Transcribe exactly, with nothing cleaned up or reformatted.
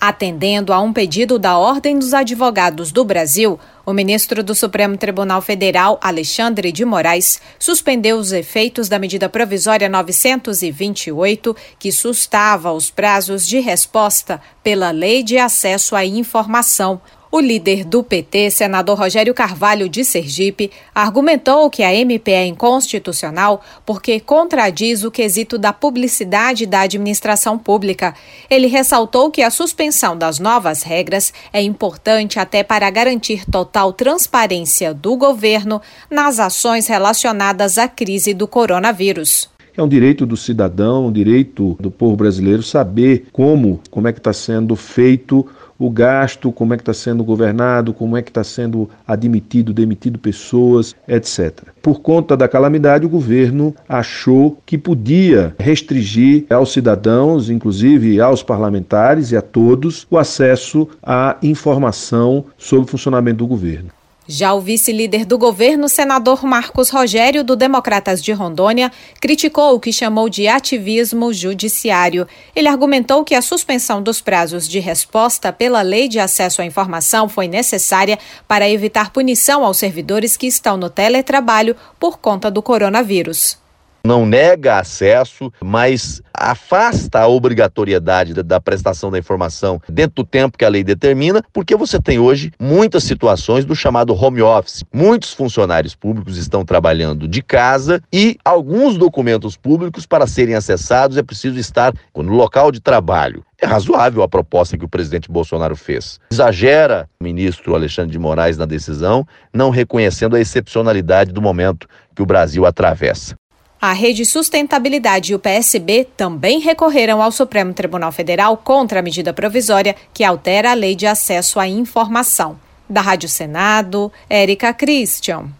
Atendendo a um pedido da Ordem dos Advogados do Brasil, o ministro do Supremo Tribunal Federal, Alexandre de Moraes, suspendeu os efeitos da medida provisória novecentos e vinte e oito, que sustava os prazos de resposta pela Lei de Acesso à Informação. O líder do P T, senador Rogério Carvalho de Sergipe, argumentou que a M P é inconstitucional porque contradiz o quesito da publicidade da administração pública. Ele ressaltou que a suspensão das novas regras é importante até para garantir total transparência do governo nas ações relacionadas à crise do coronavírus. É um direito do cidadão, um direito do povo brasileiro saber como, como é que está sendo feito o gasto, como é que está sendo governado, como é que está sendo admitido, demitido pessoas, etcétera. Por conta da calamidade, o governo achou que podia restringir aos cidadãos, inclusive aos parlamentares e a todos, o acesso à informação sobre o funcionamento do governo. Já o vice-líder do governo, senador Marcos Rogério, do Democratas de Rondônia, criticou o que chamou de ativismo judiciário. Ele argumentou que a suspensão dos prazos de resposta pela Lei de Acesso à Informação foi necessária para evitar punição aos servidores que estão no teletrabalho por conta do coronavírus. Não nega acesso, mas afasta a obrigatoriedade da, da prestação da informação dentro do tempo que a lei determina, porque você tem hoje muitas situações do chamado home office. Muitos funcionários públicos estão trabalhando de casa e alguns documentos públicos, para serem acessados, é preciso estar no local de trabalho. É razoável a proposta que o presidente Bolsonaro fez. Exagera o ministro Alexandre de Moraes na decisão, não reconhecendo a excepcionalidade do momento que o Brasil atravessa. A Rede Sustentabilidade e o P S B também recorreram ao Supremo Tribunal Federal contra a medida provisória que altera a Lei de Acesso à Informação. Da Rádio Senado, Érica Christian.